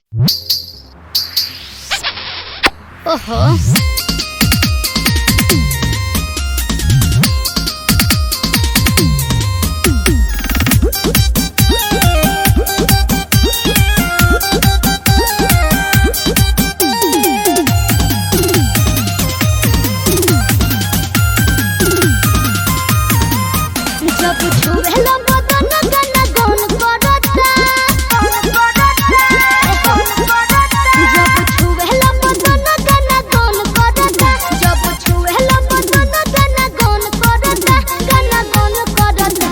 ओहो जब छुएला बदन गना गौन करता जब छुएला बदन गना गौन करता जब छुएला बदन गना गौन करता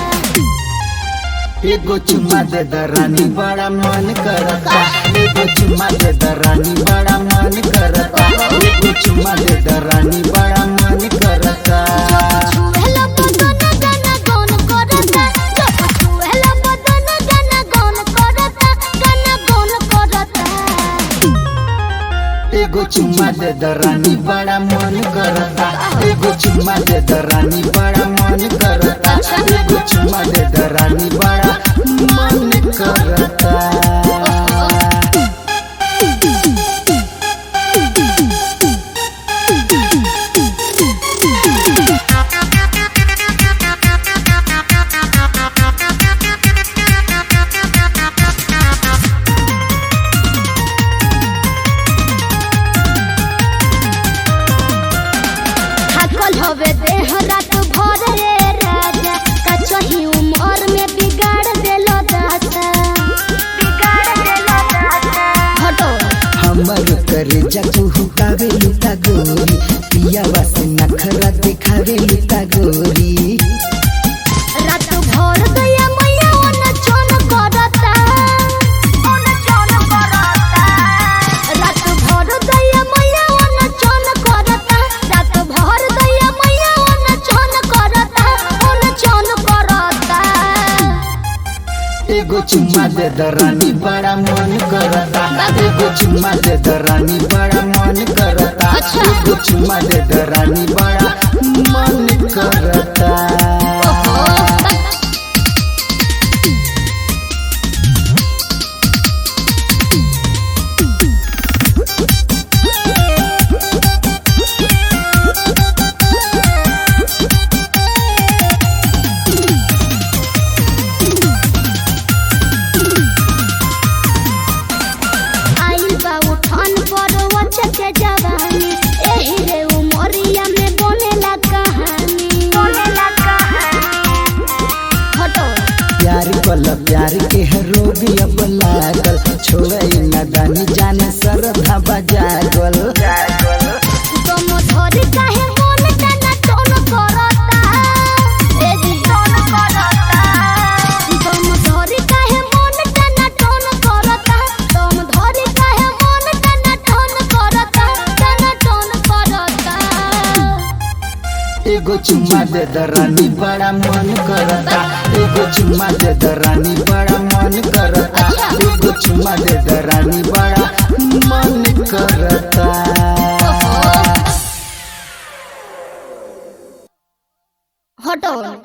एगो चुम्मा दे दरानी बड़ा मन करता एगो चुम्मा दे दरानी बड़ा मन करता एगो चुम्मा दे दरानी बड़ा मन करता छुएला बदन गना गौन करता जब छुएला बदन गना गौन करता एगो चुम्मा दे दरानी बड़ा मन करता एगो चुम्मा दे दरानी बड़ा मन करता एगो चुम्मा दे दरानी बड़ा मन करता। थाकल हवे देह रात भर रे राजा कचही उमर में बिगाड़ देलो दाता हटो हमर करे जाकू हुकावे लुता गोरी पिया वासे नखरा दिखावे लुता गोरी रात भर दया मैया ओन चोन करता रात भर दया मैया ओन चोन करता रात भर दया मैया ओन चोन करता एगो चुम्मा दे दरानी बड़ा मन करता एगो चुम्मा दे दरानी बड़ा मन करता एगो चुम्मा दे दरानी बड़ा मन करता। आइल बा उठान पर वच्चा के जवानी एही रे उमरिया में बनेला कहानी हटो प्यार कल प्यार के रोगी अब लागल छोड़े नदानी जाने सरधा बजागल तुम धोरी काहे मन तना टोन करता ए जी टोन करता तुम धोरी काहे मन तना टोन करता तुम धोरी काहे मन तना टोन करता एगो चुम्मा दे दरानी बड़ा मन करता एगो चुम्मा दे दरानी बड़ा मन करता एगो चुम्मा दे दरानी बड़ा मन करता। हटो